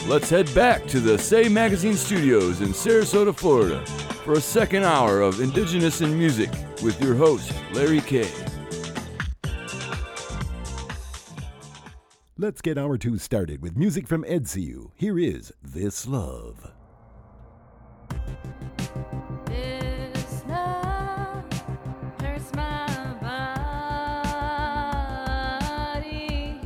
let's head back to the Say Magazine studios in Sarasota, Florida for a second hour of Indigenous in Music with your host, Larry Kay. Let's get hour two started with music from EDCU. Here is This Love. This love hurts my body.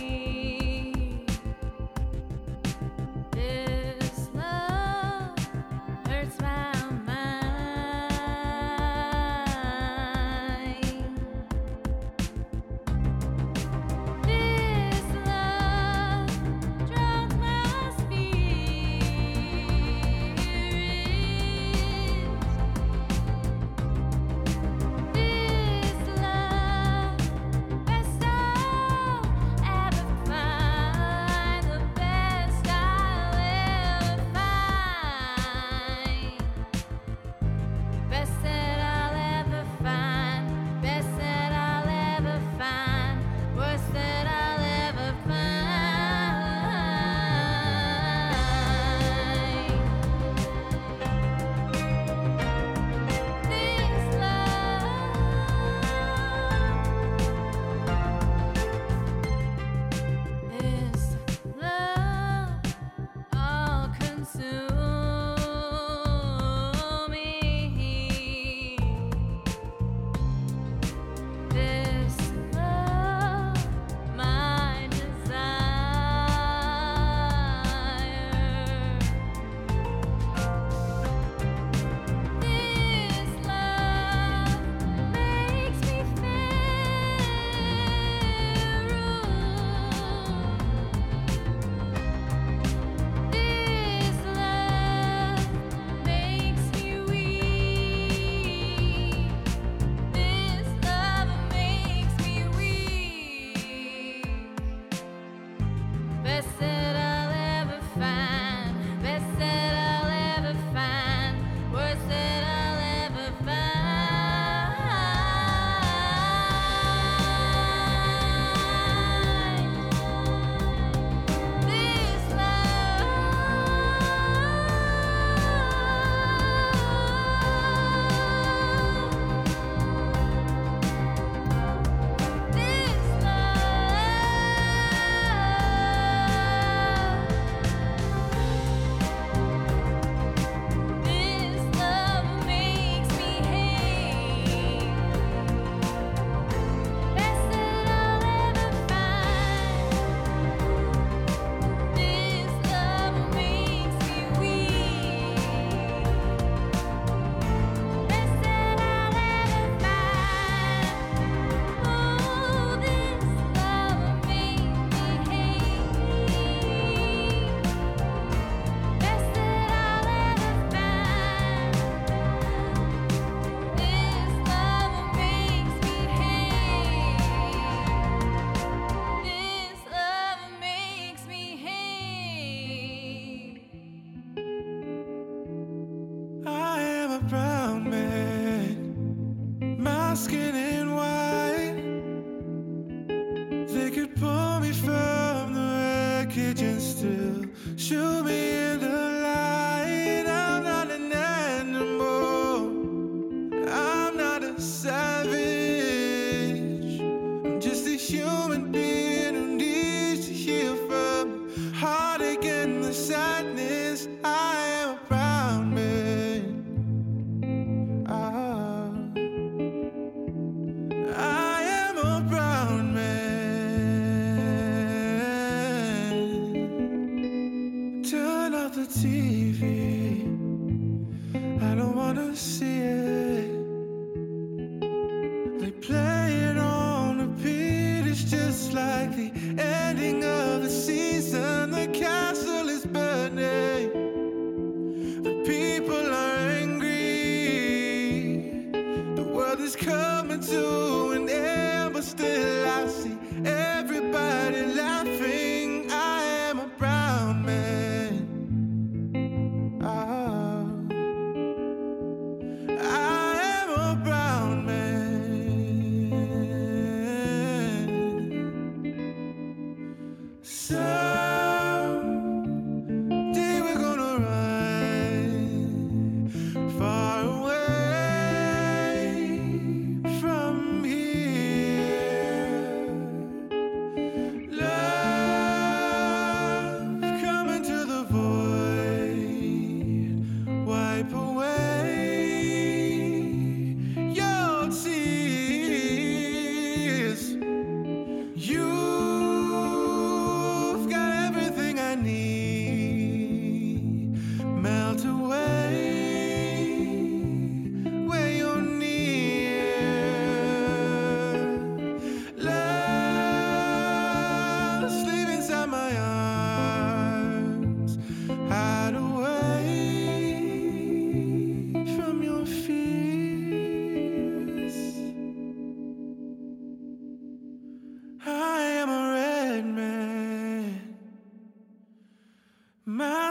This love hurts my mind. This love drowns my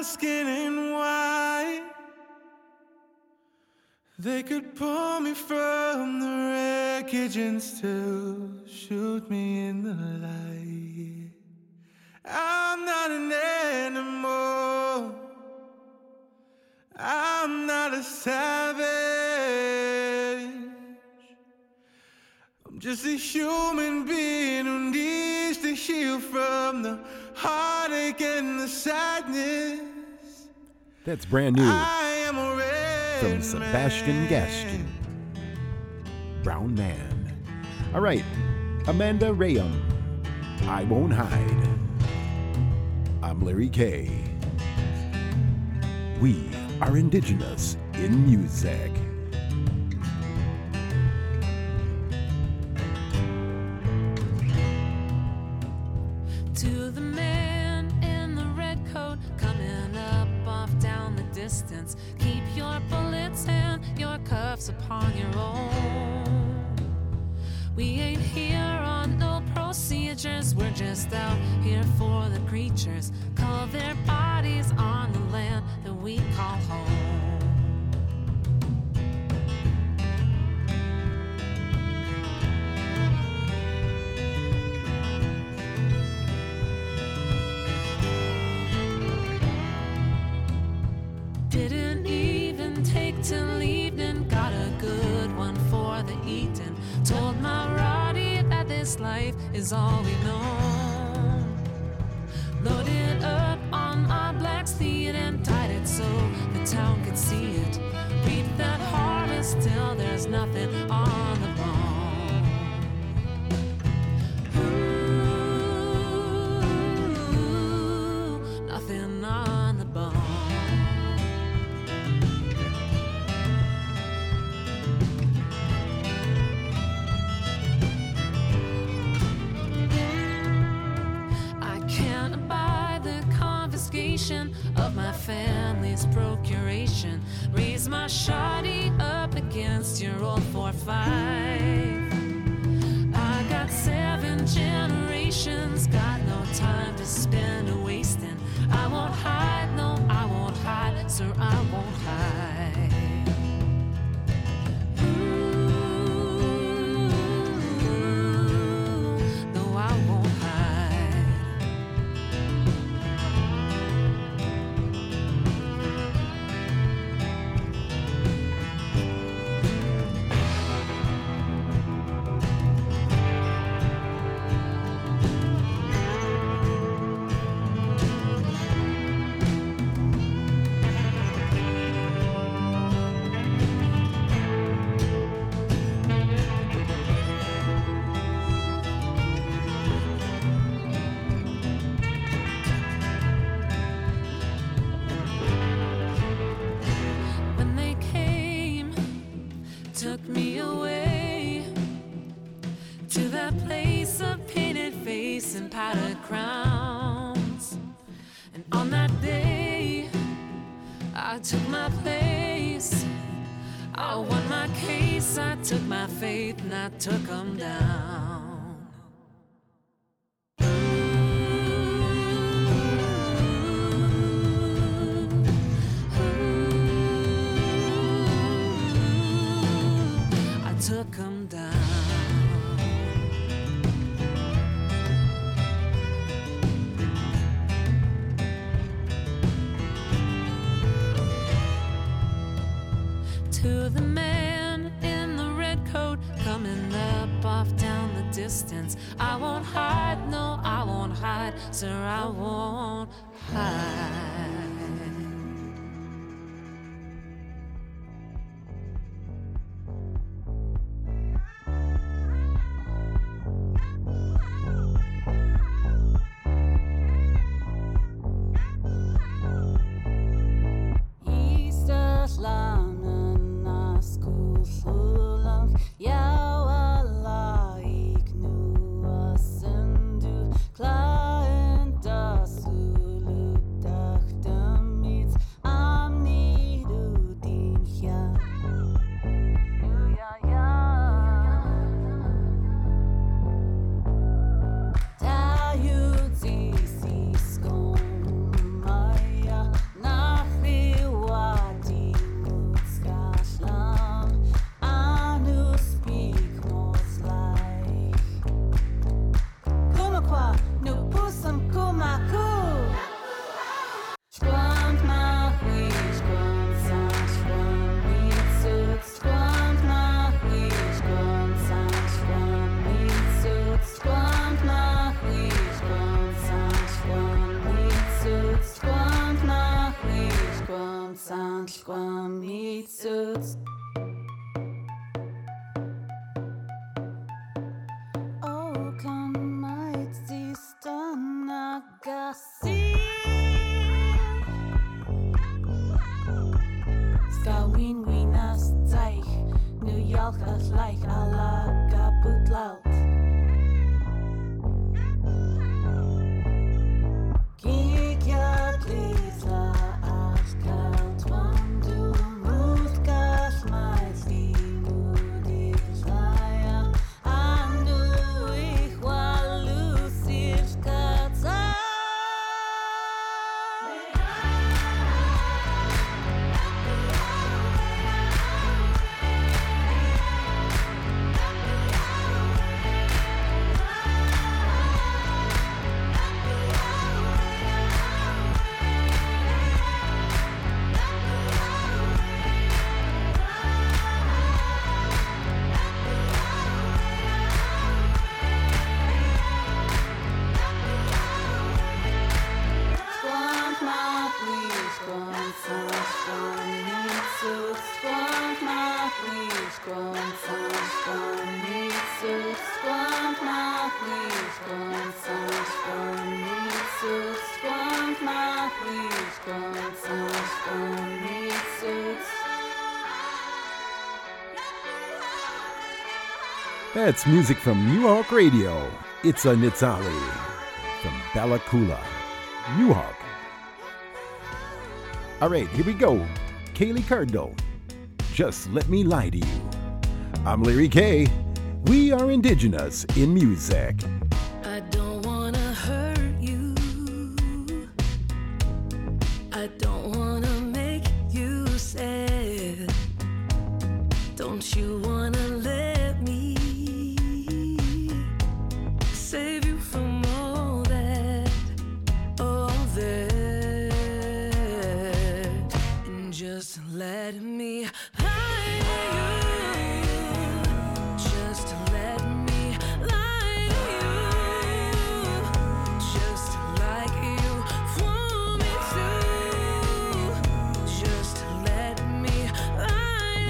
skin and white. They could pull me from the wreckage and still shoot me in the light. I'm not an animal. I'm not a savage. I'm just a human being who needs to heal from the heartache and the sadness. That's brand new I am a red from Sebastian man. Gaston. Brown Man. All right, Amanda Rayum. I Won't Hide. I'm Larry K. We are indigenous in music. To the man in the red coat coming up off down the distance, keep your bullets and your cuffs upon your own. We ain't here on no procedures, we're just out here for the creatures. Call their bodies on the land that we call home. Didn't even take till evening, got a good one for the eating. Told my Roddy that this life is all we've known. Loaded up on my black steed and tied it so the town could see it. Reap that harvest till there's nothing on the bone. Ooh, nothing on the bone. Of my family's procuration, raise my shoddy up against your old 4-5. I got 7 generations, got no time to spend a wasting. I won't hide, no, I won't hide, sir, I won't hide. Ooh, no, I won't hide. Took me away to that place of painted face and powdered crowns. And on that day, I took my place. I won my case, I took my faith, and I took 'em down. Took 'em down. To the man in the red coat coming up off down the distance, I won't hide, no, I won't hide, sir, I won't hide. Klar in das Sulutach Oh, kan might die stanna gassi. Ska win-winas teich, nu jalchas like alla kaput laut. Kikjat lisa askalt, want du moet gas might die moedis laia. Anu ich wal lucis katsa. Squant my please, squant some, squant need suit. Squant my please, squant some, squant need suit. Squant my please, squant some, squant need suit. Squant my please, squant some, squant need suit. That's music from New Hawk Radio. It's a Nitzali from Bella Kula, New Hawk. All right, here we go. Kaylee Cardo, Just Let Me Lie to You. I'm Larry K. We are indigenous in music. I don't wanna hurt you. I don't wanna make you sad. Don't you wanna let me save you from all that, and just let me lie to you. Just let me lie to you. Just like you want me to. Just let me lie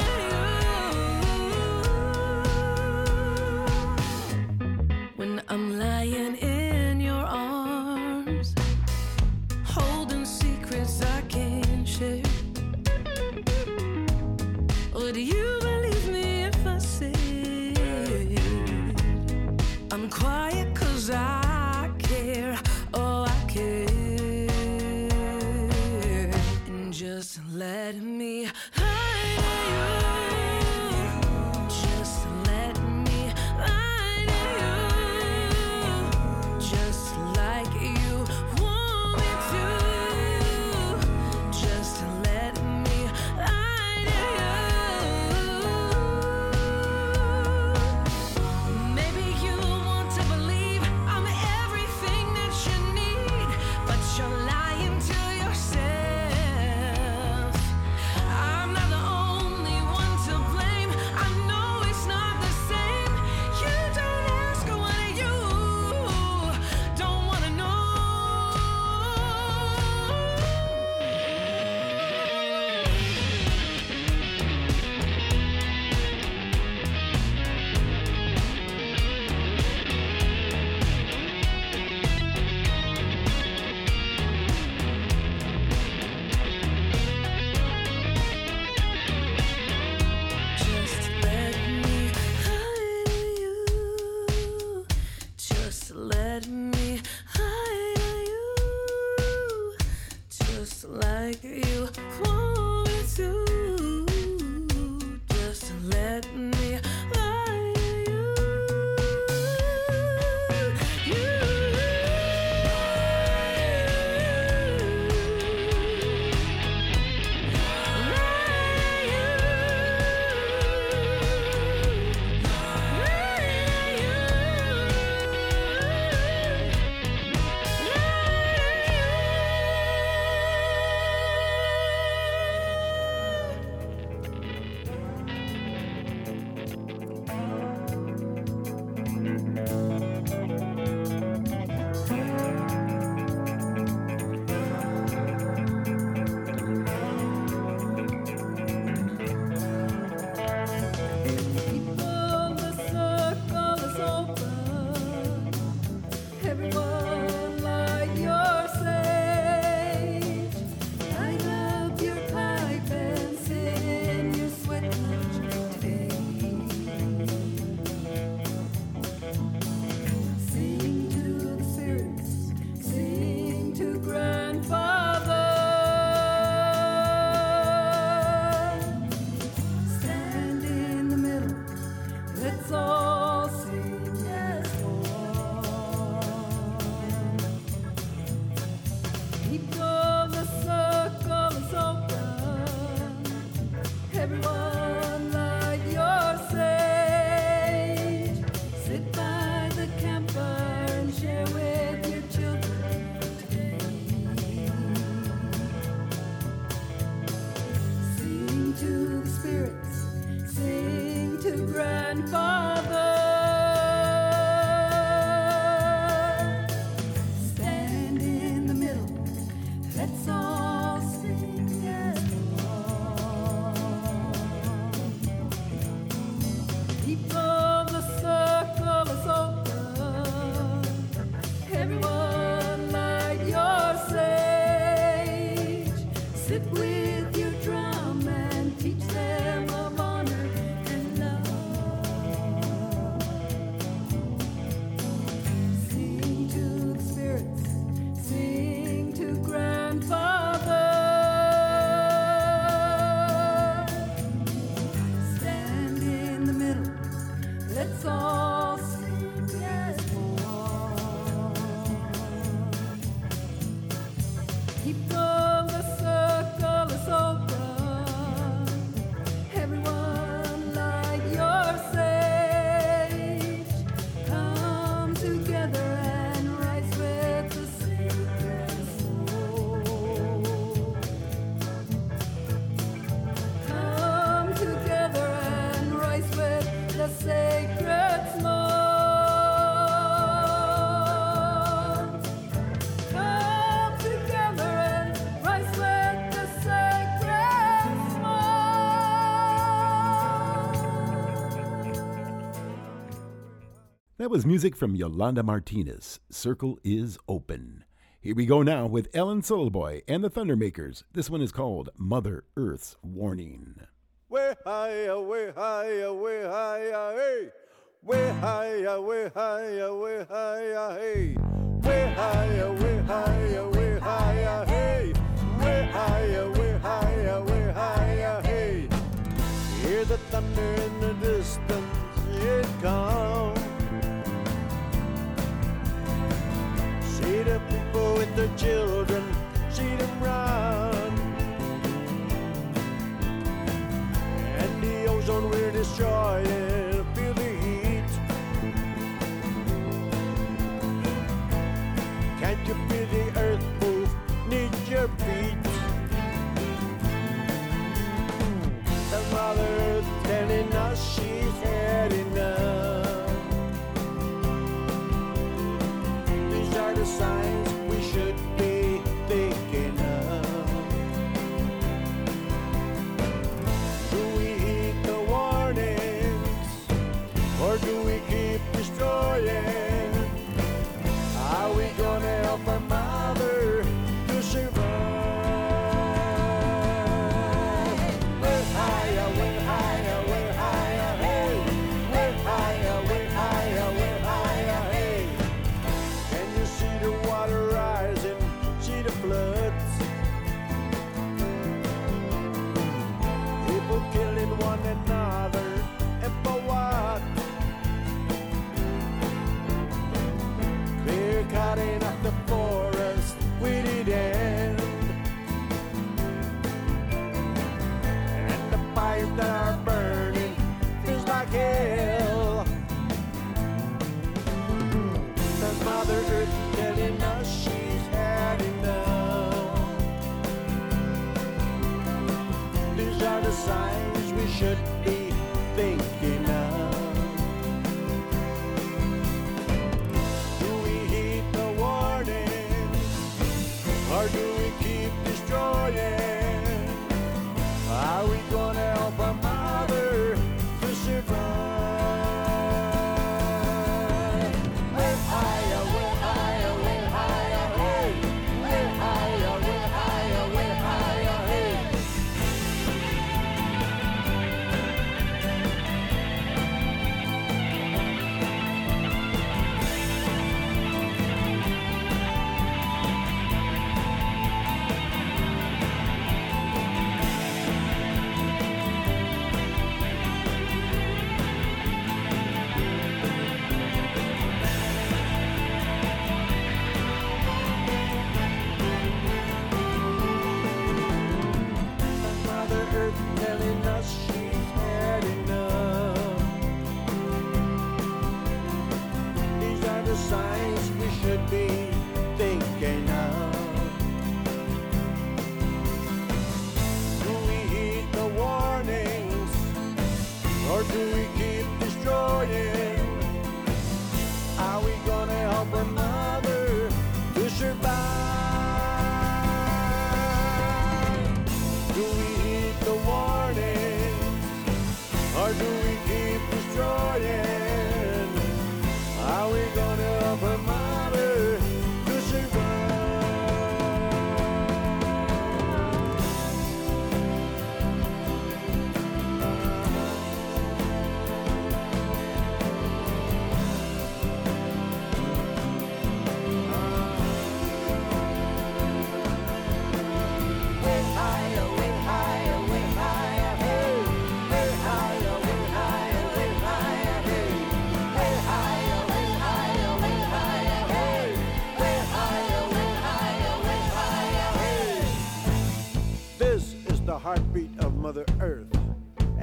to you. When I'm lying in your arms, holding secrets I can't share. Would you believe me if I said I'm quiet 'cause I care, oh I care. And just let me lie to you. Just let me lie to you. Just like you want me to. Just let me lie to you. Maybe you want to believe I'm everything that you need, but you're lying to yourself. I'm not the only one to blame. I know it's not the same. You don't ask what you don't wanna know. Just let me lie to you. Just let me lie to you. Just like you want me to. Just let me lie to you. grandfather. Stand in the middle, let's all sing as one. People, the circle is open. Everyone light your sage. Sit with your drum and teach them of honor and love. Sing to the spirits, sing to grandfather. Stand in the middle, let's all sing as one. People, the circle is open. Everyone light your sage. Come together and rise with the sacred soul. Come together and rise with the sacred smoke. Come together and rise with the sacred smoke. That was music from Yolanda Martinez. Circle is Open. Here we go now with Ellen Soulboy and the Thundermakers. This one is called Mother Earth's Warning. Way higher, way higher, way higher, hey. Way higher, way higher, way higher, hey. Way higher, way higher, way higher, hey. Way higher, way higher, way higher, hey. Hear the thunder in the distance, it comes. See the people with their children, see them run. And the ozone we're destroying, feel the heat. Can't you feel the earth move, need your feet? The Mother Earth telling us she's had enough. These are the signs we should be thinking of. Do we heed the warnings, or do we keep destroying? Are we gonna help our mother to survive? Way higher, way higher, way higher, hey. Way higher, way higher, way higher, hey. Can you see the water rising? See the floods? People killing one another, and for what? Clear cutting up the forest, we did end. And the fires that are burning feels like hell. The Mother Earth telling us she's had enough. These are the signs we should be thinking of. Do we heed the warnings, or do we keep destroying? Are we gonna help our mother to survive? Way higher, way higher, way higher, hey. Way higher, way higher, way higher, hey.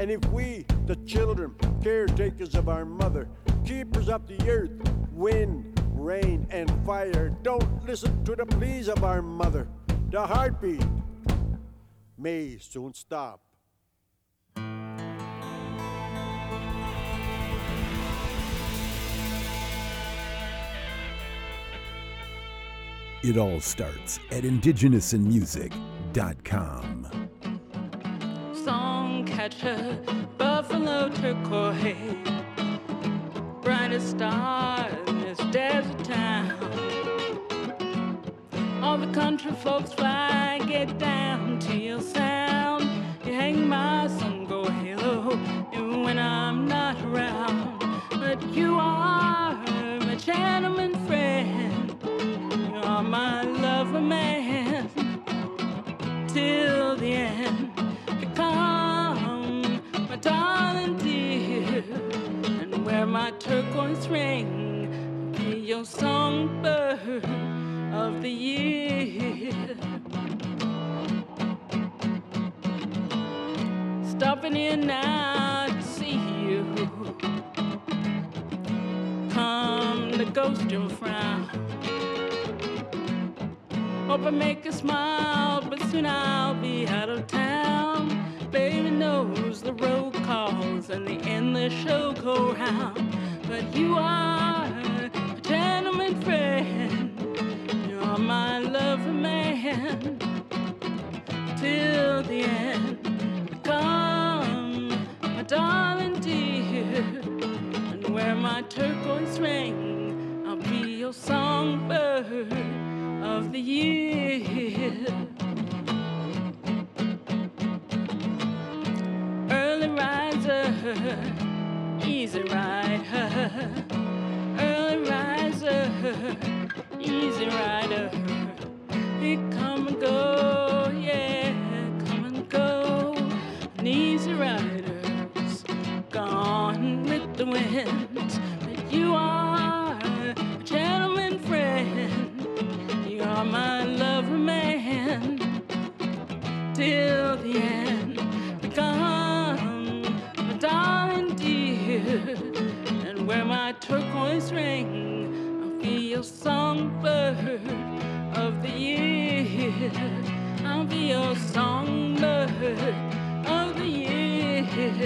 And if we, the children, caretakers of our mother, keepers of the earth, wind, rain, and fire, don't listen to the pleas of our mother, the heartbeat may soon stop. It all starts at indigenousinmusic.com. Songcatcher, buffalo turquoise, brightest star in this desert town. All the country folks fly, get down to your sound. You hang my sun go halo, even when I'm not around. But you are my gentleman friend. You're my lover man till the end. Become my darling dear, and wear my turquoise ring. Be your songbird of the year. Stopping in now to see you. Come to ghost your frown. Hope I make you smile, but soon I'll be out of town. Baby knows the road calls and the endless show go round. But you are a gentleman friend. You're my lover man till the end. Come, my darling dear, and wear my turquoise ring. I'll be your songbird of the year. Early riser, easy rider. Early riser, easy rider. You come and go, yeah, come and go. An easy rider's gone with the wind. But you are a gentleman friend. You're my lover man till the end. Become my darling dear, and wear my turquoise ring. I'll be your songbird of the year. I'll be your songbird of the year.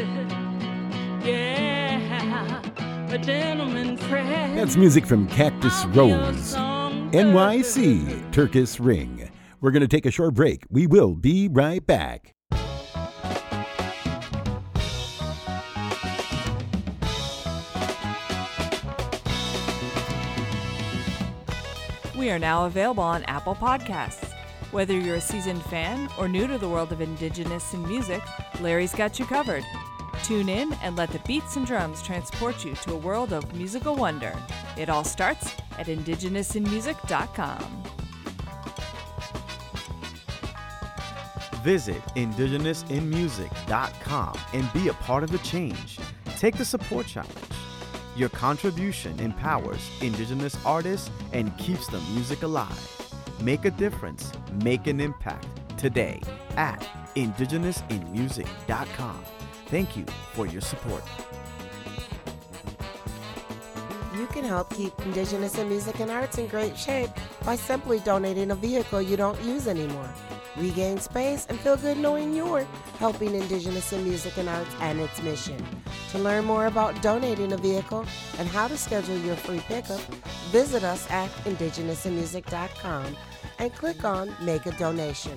Yeah, a gentleman friend. That's music from Cactus Rose. NYC, Turquoise Ring. We're going to take a short break. We will be right back. We are now available on Apple Podcasts. Whether you're a seasoned fan or new to the world of Indigenous in music, Larry's got you covered. Tune in and let the beats and drums transport you to a world of musical wonder. It all starts at indigenousinmusic.com. Visit indigenousinmusic.com and be a part of the change. Take the support challenge. Your contribution empowers Indigenous artists and keeps the music alive. Make a difference, make an impact today at indigenousinmusic.com. Thank you for your support. You can help keep Indigenous in music and arts in great shape by simply donating a vehicle you don't use anymore. Regain space and feel good knowing you're helping Indigenous in music and arts and its mission. To learn more about donating a vehicle and how to schedule your free pickup, visit us at indigenousinmusic.com and click on Make a Donation.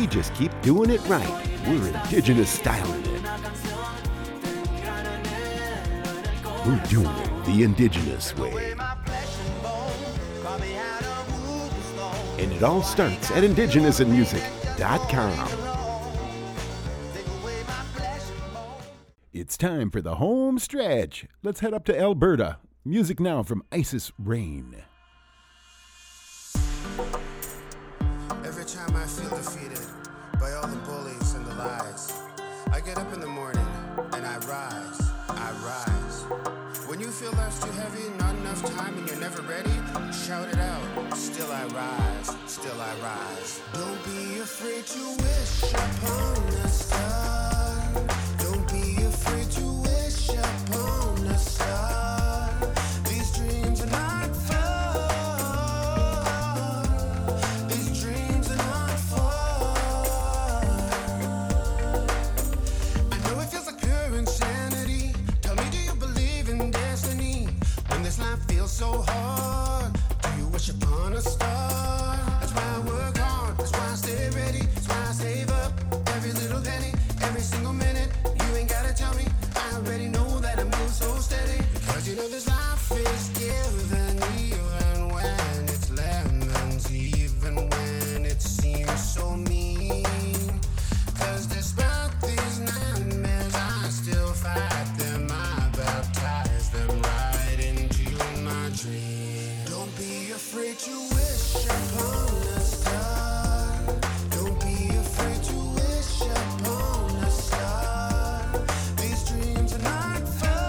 We just keep doing it right. We're indigenous styling it. We're doing it the indigenous way. And it all starts at indigenousinmusic.com. It's time for the home stretch. Let's head up to Alberta. Music now from Isis Rain. Every time I feel defeated by all the bullies and the lies, I get up in the morning and I rise. When you feel life's too heavy, not enough time, and you're never ready, shout it out. Still I rise, still I rise. Don't be afraid to wish upon a star. Don't be afraid to wish upon a star. These dreams are not far. These dreams are not far. I know it feels like pure insanity. Tell me, do you believe in destiny? When this life feels so hard, do you wish upon a star? That's why I work hard, that's why I stay ready, that's why I save up every little penny, every single minute. You ain't gotta tell me, I already know that I move so steady. Because you know this life is given even when it's lemons, even when it seems so mean. Cause despite these nightmares, I still fight them, I baptize them right into my dream. Don't be afraid to wish upon a star. Don't be afraid to wish upon a star. These dreams are not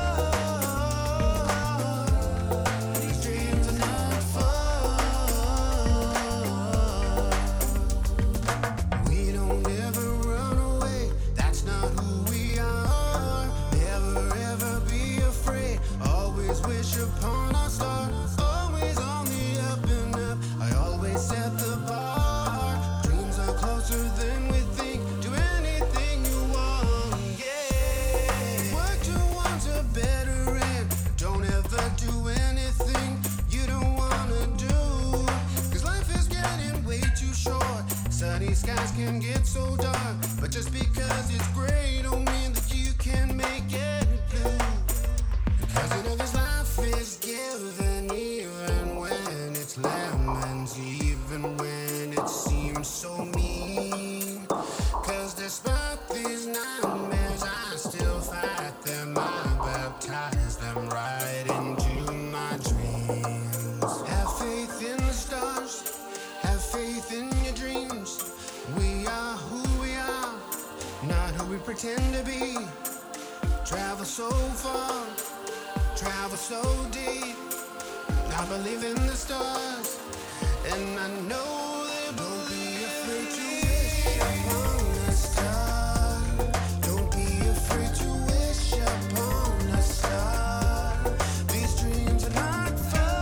far. These dreams are not far. We don't ever run away, that's not who we are. Never ever be afraid, always wish upon a star. Always on the up and up, I always set the bar. Dreams are closer than we think, do anything you want, yeah. Work towards a better end, don't ever do anything you don't wanna do. Cause life is getting way too short, sunny skies can get so dark. But just because it's gray don't mean that you can make it blue. Because you know this life is given even when it's lemons, even when it seems so mean. Cause despite these nightmares, I still fight them, I baptize them right into my dreams. Have faith in the stars, have faith in your dreams. We are who we are, not who we pretend to be. Travel so far, travel so deep. I believe in the stars, and I know they don't be afraid to wish upon a star. Don't be afraid to wish upon a star. These dreams are not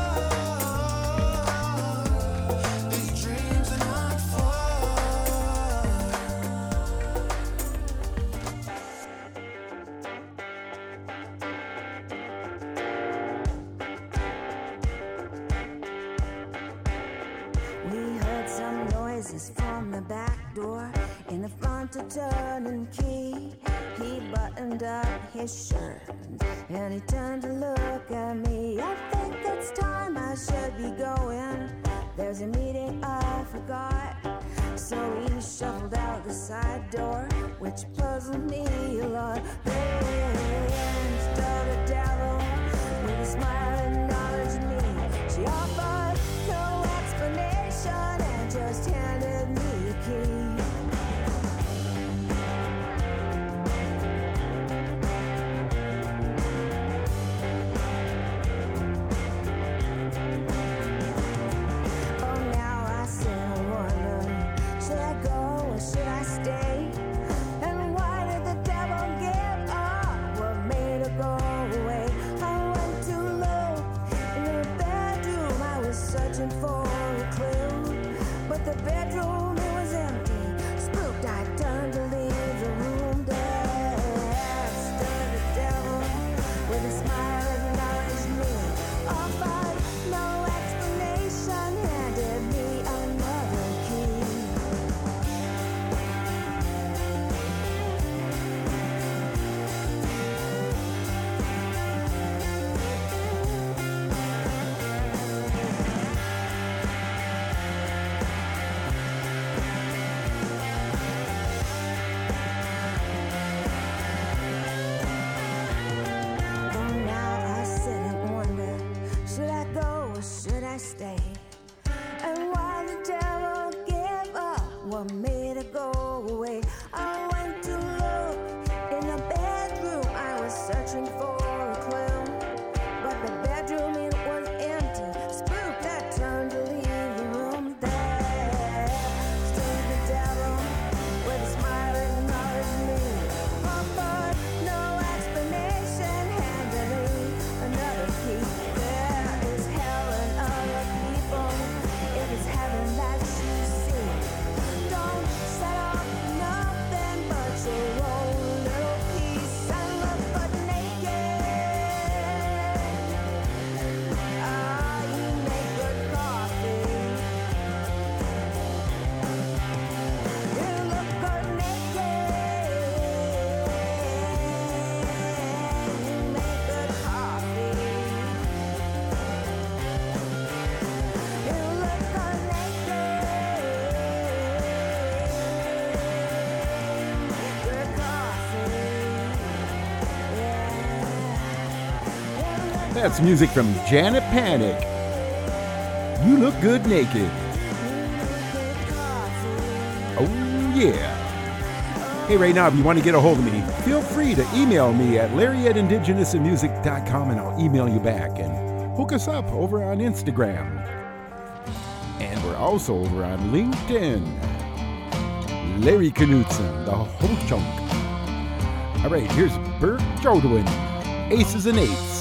far. These dreams are not far. We heard some noises from the back door. In the front a turning key. He buttoned up his shirt and he turned to look at me. I think it's time I should be going. There's a meeting I forgot. So he shuffled out the side door, which puzzled me a lot. Then stood the devil with a smile acknowledged me. She offered no explanation and just handed me a key. Oh, now I sit and wonder, should I go or should I stay? And why did the devil give up what made That's music from Janet Panic. You look good naked. Oh, yeah. Hey, right now, if you want to get a hold of me, feel free to email me at larry@indigenousinmusic.com, and I'll email you back. And hook us up over on Instagram. And we're also over on LinkedIn. Larry Knudsen, the whole chunk. All right, here's Bert Jodwin, Aces and Eights.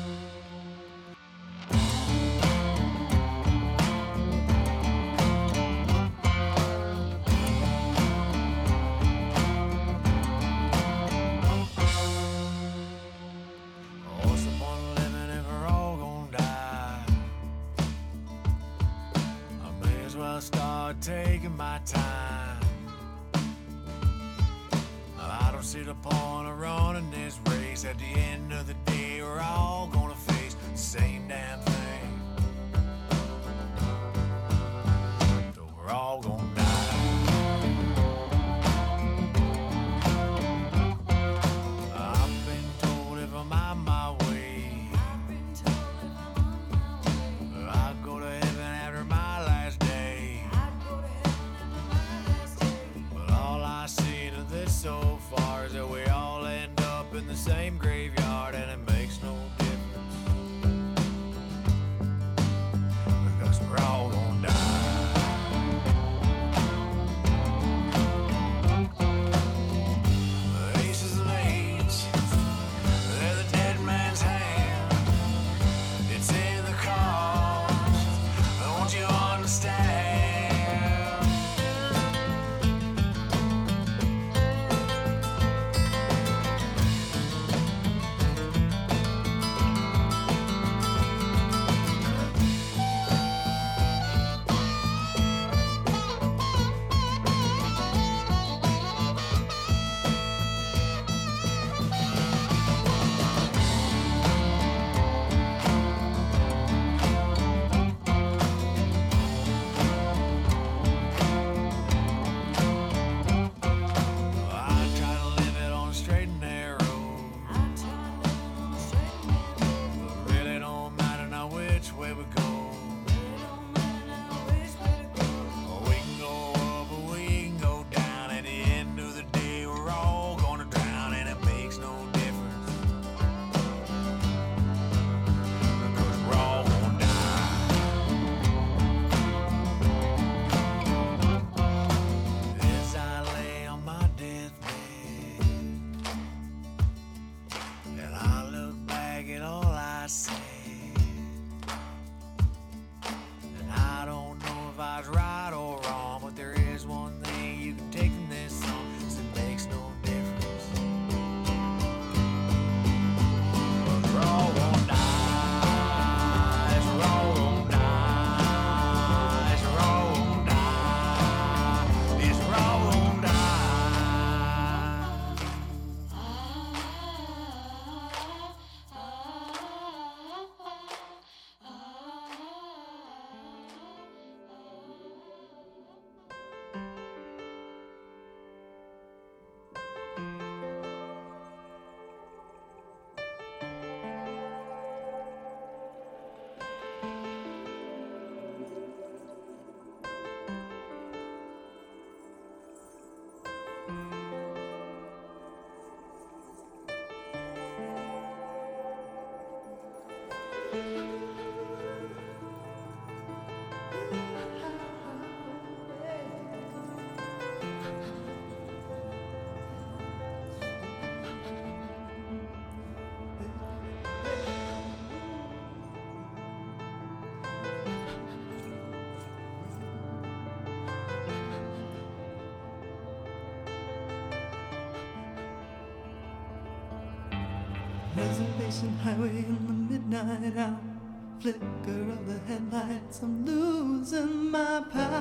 Reservation highway in the midnight hour. Flicker of the headlights, I'm losing my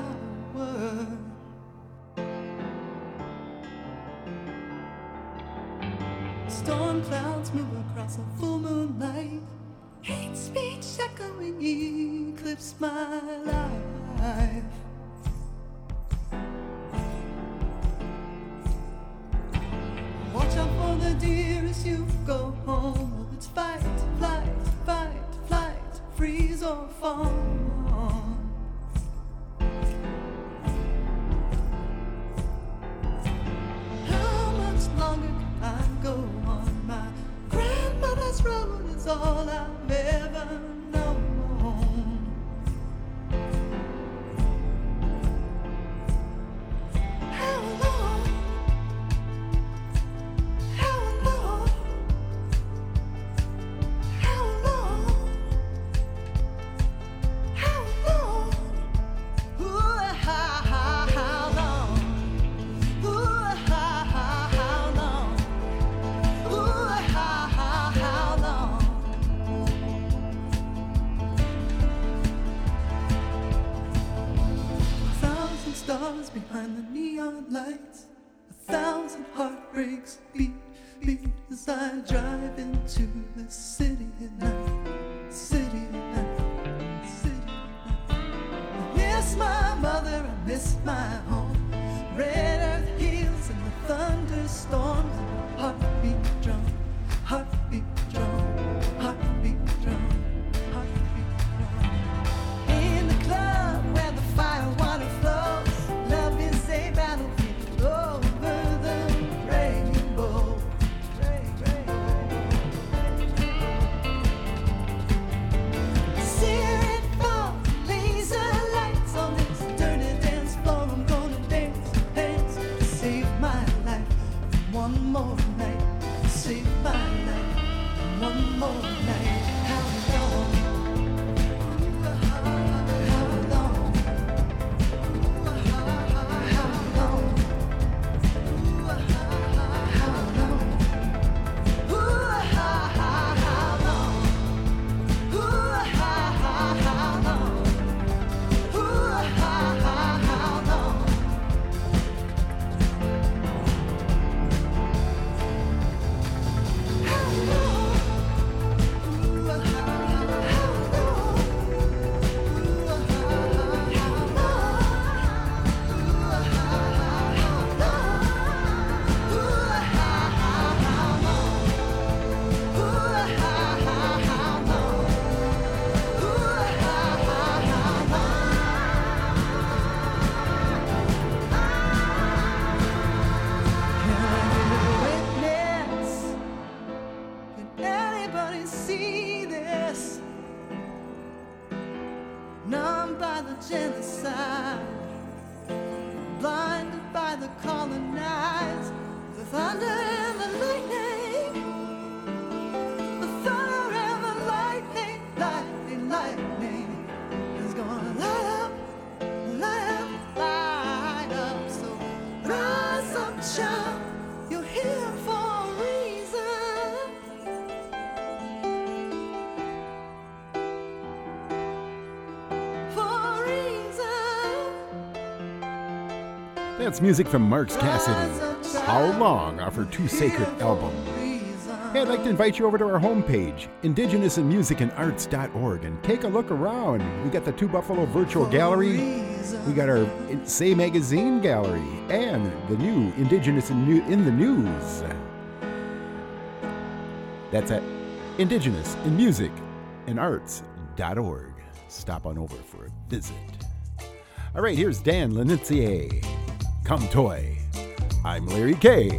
power. Storm clouds move across a full moonlight. Hate speech echoing eclipse my life. Watch out for the deer as you go home. It's fight, flight, fight. so far. How much longer can I go on? My grandmother's road is all I've ever known. How long? How long? How long? How long? Ooh, how long? Ooh, how long? Ooh, how long? 1,000 stars behind the neon lights, 1,000 heartbreaks beat, beat as I drive into the city at night, city at night, city at night. I miss my mother, I miss my home, red earth hills and the thunderstorms, and the heartbeat drum, heartbeat drum, heartbeat drum, heartbeat drum. In the club where the fire water flows, love is a battlefield over the rainbow. Sear it fall, laser lights on this dirty dance floor. I'm gonna dance, dance, save my life one more night. Save my life one more night. How long? How long? How long? Anybody see this? Numbed by the genocide, blinded by the colonized, the thunder and the lightning, the thunder and the lightning, lightning, lightning is gonna light up, light up, light up. So rise up, child, you're here for a reason. That's music from Marks Cassidy. How Long, off her Too Sacred album. Hey, I'd like to invite you over to our homepage, indigenousinmusicandarts.org, and take a look around. We got the Two Buffalo Virtual Gallery, we got our Say Magazine Gallery, and the new Indigenous in the News. That's at indigenousinmusicandarts.org. Stop on over for a visit. All right, here's Dan Lenitier. Come Toy. I'm Larry K.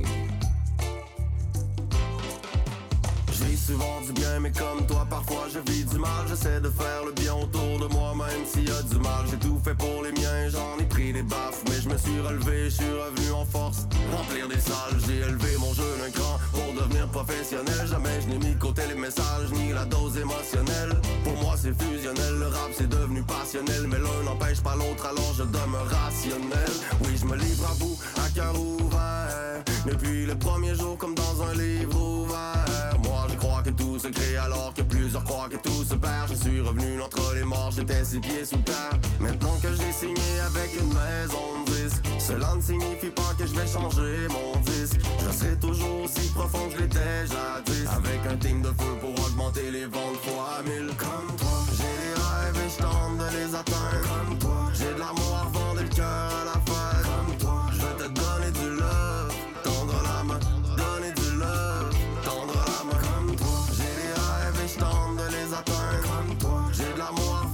Je vis souvent du bien, mais comme toi, parfois je vis du mal. J'essaie de faire le bien autour de moi, même s'il y a du mal. J'ai tout fait pour les miens, j'en ai pris des baffes, mais je me suis relevé, je suis revenu en force. Remplir des salles, j'ai élevé mon jeu d'un cran pour devenir professionnel. Jamais je n'ai mis de côté les messages, ni la dose émotionnelle. Pour moi c'est fusionnel, le rap c'est devenu passionnel. Mais l'un n'empêche pas l'autre, alors je demeure rationnel. Oui, je me livre à vous, à cœur ouvert. Depuis le premier jour, comme dans un livre ouvert. Moi je crois que tout se crée alors que plusieurs croient que tout se perd. Je suis revenu entre les morts, j'étais 6 pieds sous terre. Maintenant que j'ai signé avec une maison de disque, cela ne signifie pas que je vais changer mon disque. Je serai toujours aussi profond que je l'étais jadis, avec un team de feu pour augmenter les ventes fois 1000. Comme toi, j'ai des rêves et je tente de les atteindre. Comme toi, j'ai de l'amour à revendre et le cœur à la fête. Comme toi, je vais te donner du love, tendre la main, donner du love, tendre la main. Comme toi, j'ai des rêves et je tente de les atteindre. Comme toi, j'ai de l'amour à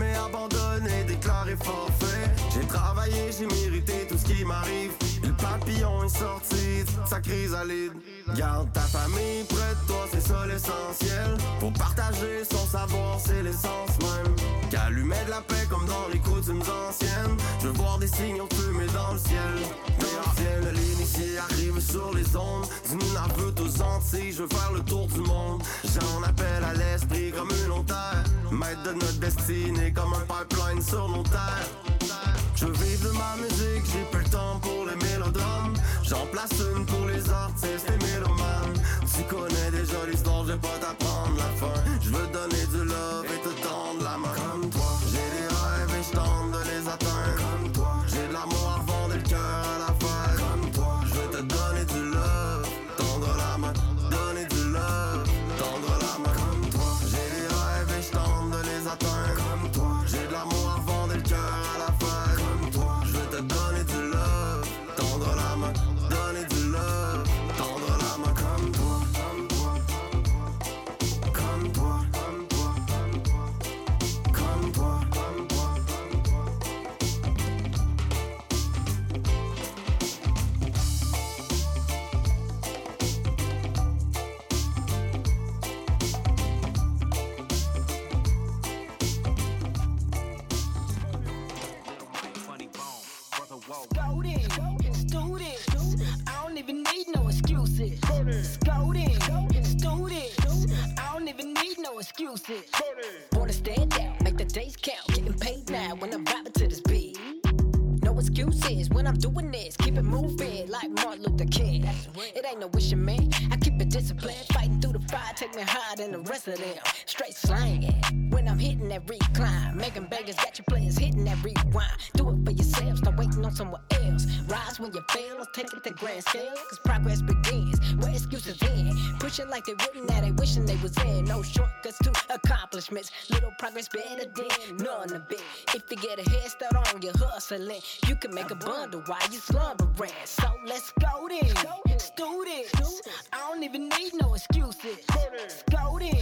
jamais abandonné, déclaré forfait. J'ai travaillé, j'ai mérité tout ce qui m'arrive. Le papillon est sorti de sa chrysalide. Garde ta famille près de toi, c'est ça l'essentiel. Pour partager son savoir, c'est l'essence même. Qu'allumer de la paix comme dans les coutumes anciennes. Je veux voir des signaux fumés dans le ciel. L'ancienne l'initié arrive sur les ondes. Du Nunavut aux Antilles, je veux faire le tour du monde. J'en appelle à l'esprit comme une terre. Maître de notre destinée comme un pipeline sur nos terres. Je veux vivre de ma musique, j'ai plus le temps pour les mélodrames. J'en place une pour les artistes et mélomanes. Tu connais déjà l'histoire, je vais pas t'apprendre la fin. Je veux donner du love et te tendre la main. Comme toi, j'ai des rêves et je tente de les atteindre. Comme toi, j'ai de l'amour à revendre et le cœur à la faire. Comme toi, je veux te donner du love, tendre la main. Donner du love, tendre la main. Comme toi, j'ai des rêves et je tente de les atteindre. Comme toi, j'ai de l'amour à revendre et le cœur à la faire. Comme toi, je veux te donner du love, tendre la main. Donner du love, tendre la main. Comme toi, comme toi, comme toi, comme toi, comme toi, comme toi. Scouting, student, I don't even need no excuses. Scouting, student, I don't even need no excuses. Wanna stand out, make the days count, getting paid now when I'm vibing to this beat. No excuses when I'm doing this, keep it moving like Martin Luther King. It ain't no wishing, man. I keep it disciplined, fighting through the fire, take me higher than the rest of them. Straight slanging when I'm hitting that recline, making beggars, got your players hitting that rewind. Do it for yourself, stop waiting on someone else. Rise when you fail, let's take it to grand scale, cause progress begins where excuses end. Pushing like they wouldn't, now they wishing they was in. No shortcuts to accomplishments, little progress better than none of it. If you get a head start on your hustling, you can make a bundle while you slumbering. So let's go then, students, I don't even need no excuses. Scouting,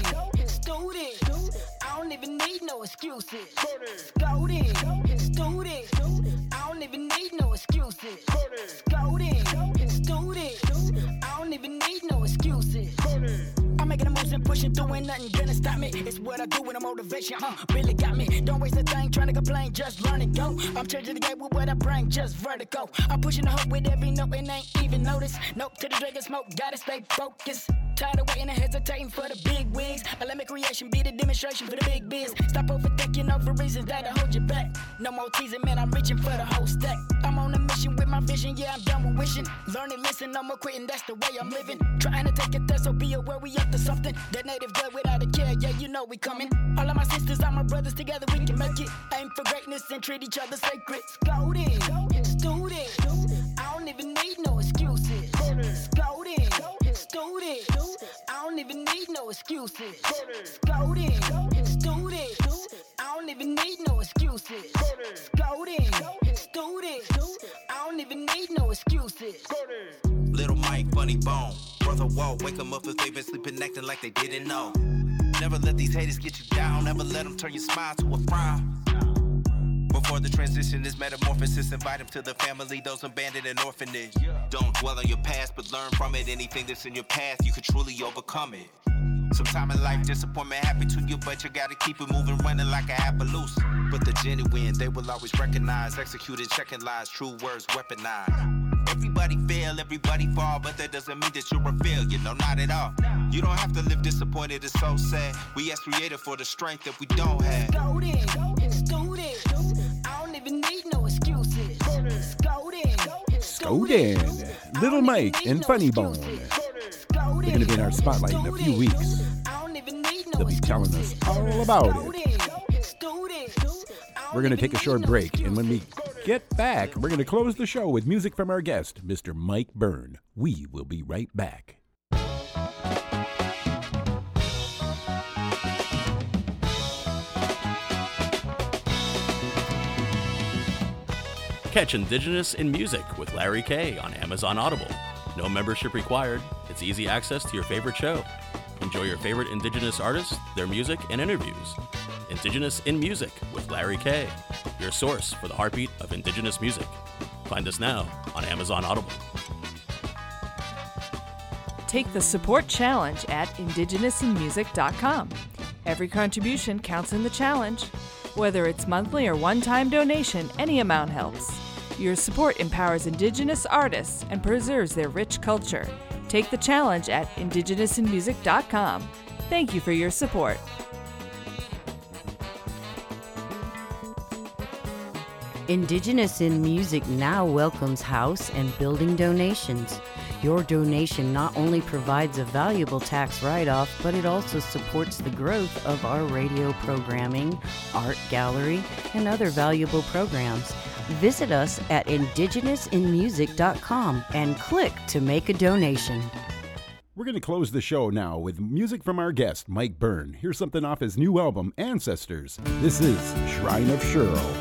students, I don't even need no excuses. Scouting, students, I don't even need no excuses. Scouting, students, I don't even need no excuses. I'm making the moves and pushing through, ain't nothing gonna stop me. It's what I do with a motivation, really got me. Don't waste a thing trying to complain, just learn and go. I'm changing the game with what I bring, just vertical. I'm pushing the hope with every note and ain't even notice. Nope to the drink and smoke, gotta stay focused. Tired of waiting and hesitating for the big wigs. I let my creation be the demonstration for the big biz. Stop overthinking over reasons that'll hold you back. No more teasing, man, I'm reaching for the whole stack. I'm on a mission with my vision, yeah, I'm done with wishing. Learn and listen, no more quitting, that's the way I'm living. Trying to take it there, so be aware we up to something. That native blood without a care, yeah, you know we coming. All of my sisters, all my brothers, together we can make it. Aim for greatness and treat each other sacred. Scouting, students, I don't even need no excuses. Scouting, students, I don't even need no excuses. Scouting, students, I don't even need no excuses. Scouting, students, I don't even need no excuses. Little Mike, funny bone. Brother Walt, wake them up if they've been sleeping, acting like they didn't know. Never let these haters get you down. Never let them turn your smile to a frown. Before the transition is metamorphosis, invite them to the family, those abandoned in orphanage. Don't dwell on your past, but learn from it. Anything that's in your path, you can truly overcome it. Sometime in life, disappointment happen to you, but you gotta keep it moving, running like an Appaloosa. But the genuine, they will always recognize, executed, checking lies, true words weaponized. Everybody fail, everybody fall, but that doesn't mean that you're a failure, no, not at all. You don't have to live disappointed, it's so sad. We ask Creator for the strength that we don't have. Scouting, students, I don't even need no excuses. Scouting, Little Mike and Funny Bone. They're going to be in our spotlight in a few weeks. They'll be telling us all about it. We're going to take a short break, and when we get back, we're going to close the show with music from our guest, Mr. Mike Byrne. We will be right back. Catch Indigenous in Music with Larry K on Amazon Audible. No membership required. It's easy access to your favorite show. Enjoy your favorite Indigenous artists, their music, and interviews. Indigenous in Music with Larry K., your source for the heartbeat of Indigenous music. Find us now on Amazon Audible. Take the support challenge at indigenousinmusic.com. Every contribution counts in the challenge. Whether it's monthly or one-time donation, any amount helps. Your support empowers Indigenous artists and preserves their rich culture. Take the challenge at indigenousinmusic.com. Thank you for your support. Indigenous in Music now welcomes house and building donations. Your donation not only provides a valuable tax write-off, but it also supports the growth of our radio programming, art gallery, and other valuable programs. Visit us at indigenousinmusic.com and click to make a donation. We're going to close the show now with music from our guest, Mike Byrne. Here's something off his new album, Ancestors. This is Shrine of Cheryl.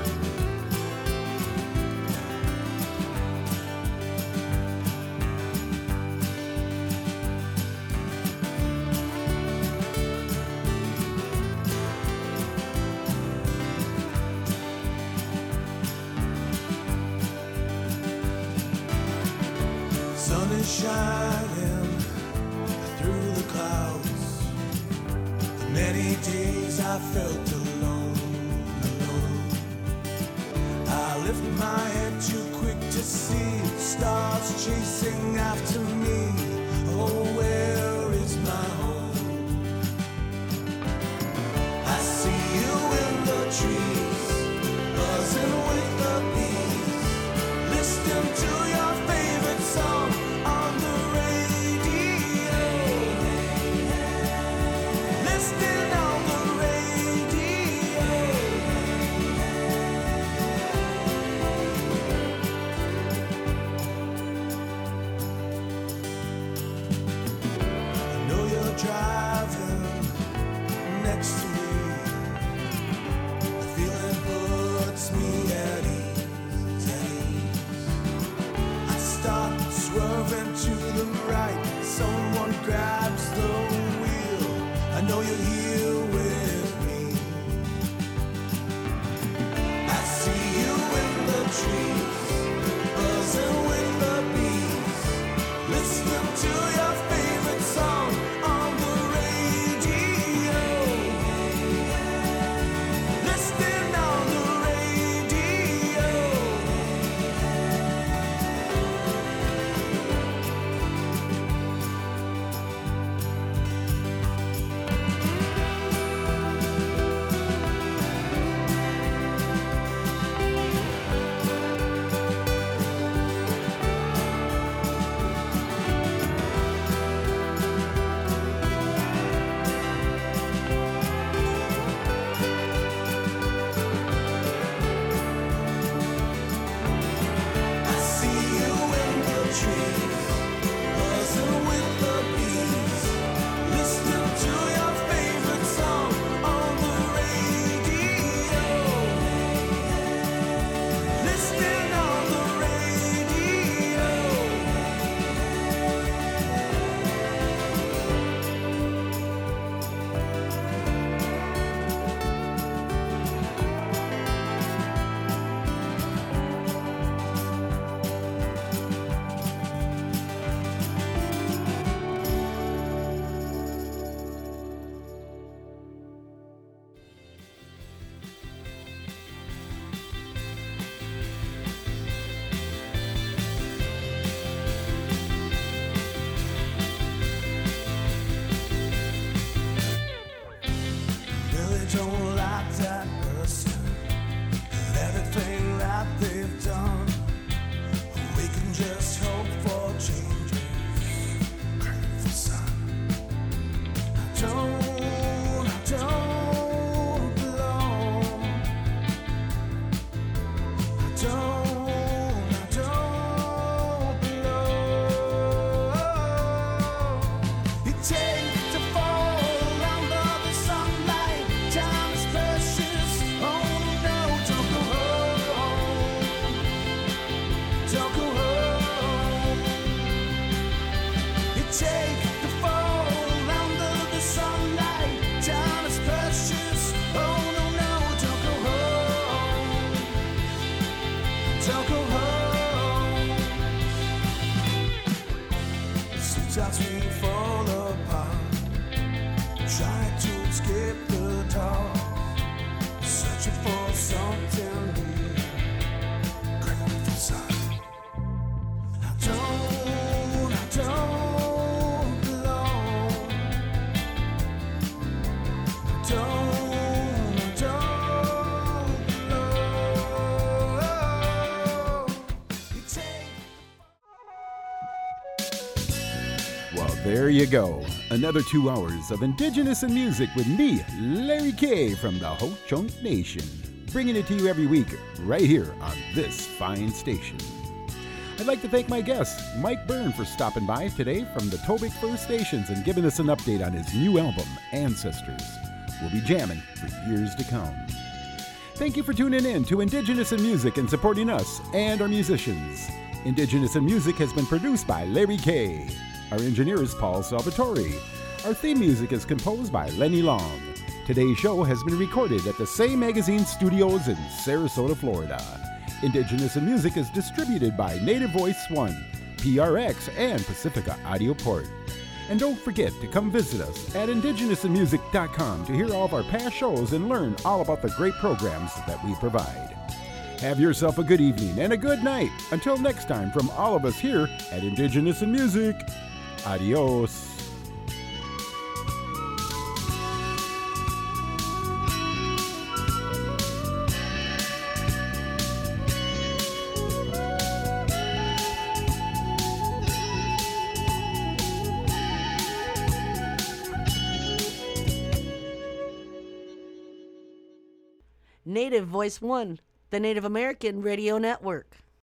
Sun is shining through the clouds. The many days I felt alone. I lift my head too quick to see stars chasing after me. Oh, where is my home? I see you in the trees, buzzing with the bees, listening to your favorite song on the radio. Listening on the radio. I know you're driving next to me. The feeling puts me at ease. I start swerving to the right. Someone grabs the wheel. I know you're here with me. I see you in the trees, buzzing with the bees, listening to your favorite song on the radio. Listening on the radio. I see you in the trees, buzzing with the bees, listening to your favorite song on the radio. Listening on the radio. Really don't like that person and everything that they've done. We can just hope for changes, grateful son. I don't belong. I don't belong. You take to fall under the sunlight. Time is precious. Oh no, don't go home. Don't go home. You take the fall under the sunlight. Time is precious. Oh Sometimes we fall apart, trying to escape the dark, searching for something real, craving for sight. I don't belong. I don't belong. You take. Well, there you go. Another 2 hours of Indigenous in Music with me, Larry K. from the Ho-Chunk Nation, bringing it to you every week right here on this fine station. I'd like to thank my guest, Mike Byrne, for stopping by today from the Tobic First Nations and giving us an update on his new album, Ancestors. We'll be jamming for years to come. Thank you for tuning in to Indigenous in Music and supporting us and our musicians. Indigenous in Music has been produced by Larry K. Our engineer is Paul Salvatore. Our theme music is composed by Lenny Long. Today's show has been recorded at the Say Magazine Studios in Sarasota, Florida. Indigenous in Music is distributed by Native Voice One, PRX, and Pacifica Audio Port. And don't forget to come visit us at indigenousinmusic.com to hear all of our past shows and learn all about the great programs that we provide. Have yourself a good evening and a good night. Until next time, from all of us here at Indigenous in Music, adios. Native Voice One, the Native American Radio Network.